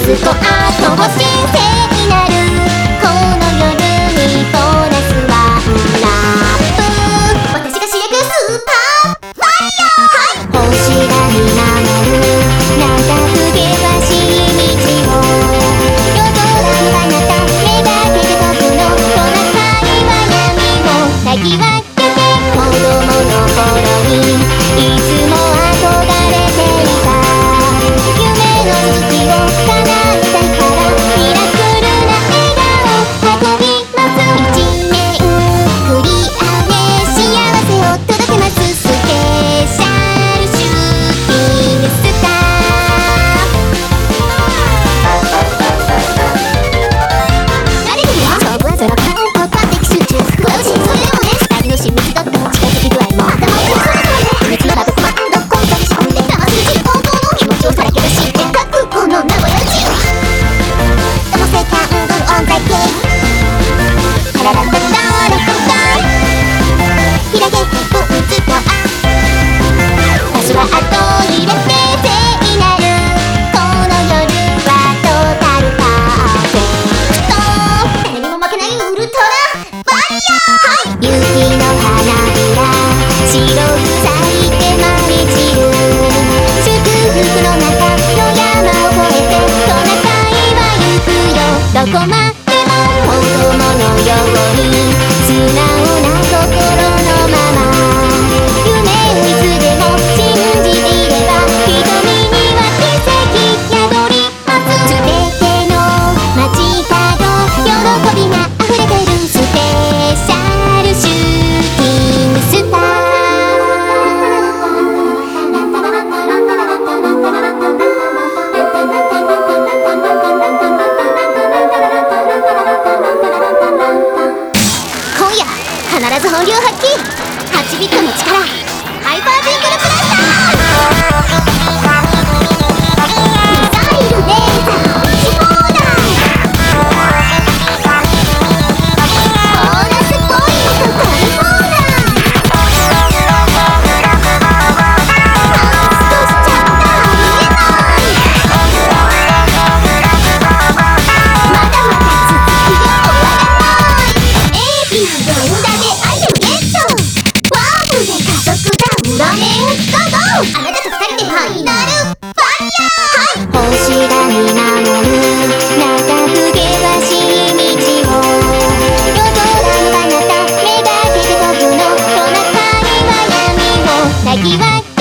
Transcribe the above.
つと後も人生になる。この夜にボーナスワンラップ。私が主役スーパーファイヤー。はい、星が見守る長く険しい道を。夜空の彼方めがけて飛ぶの。トナカイは闇をたき分けて。子供の頃にいつも憧れていた夢の続きを叶えたいから。ミラクルな笑顔運びます。一年繰り上げ幸せを届けます。スペシャルシューティングスター。慣れてるよ。勝負はゼロから突破的集中。私それでもね、二人の親密度と近づき具合も頭をつぶされてもね。秘密のラブコマンドコントに仕込んで騙す自己本当の気持ちをさらけ出して書くこの名古屋中。どのセカンドオンザゲーム。タララタタラタタ開けてブーツとパスワード入れて聖なる。この夜はトータルパーフェクト。誰にも負けないウルトラファイヤー。はい、雪の花びら白く咲いて舞い散る。祝福の中の山を越えてトナカイは行くよ。どこまでも子供のように素直な心のまま。夢をいつでも信じていれば瞳には奇跡宿ります。すべての街角喜びが溢れてる。スペシャルシューティングスター。今夜必ず本領発揮。8ビットの力ハイパージングルブラスター。ミサイルレーザー撃ち放題。ボーナスポイント取り放題。ハウスとしちゃったありえない。まだまだ続くよ終わらない。AB 連打でアイテムゲット。ワープで加速だ裏面ゴーゴー。あなたと二人でファイナルファイヤー。はい、星が見守る長く険しい道を。夜空の彼方めがけて飛ぶの。トナカイは闇をたき分け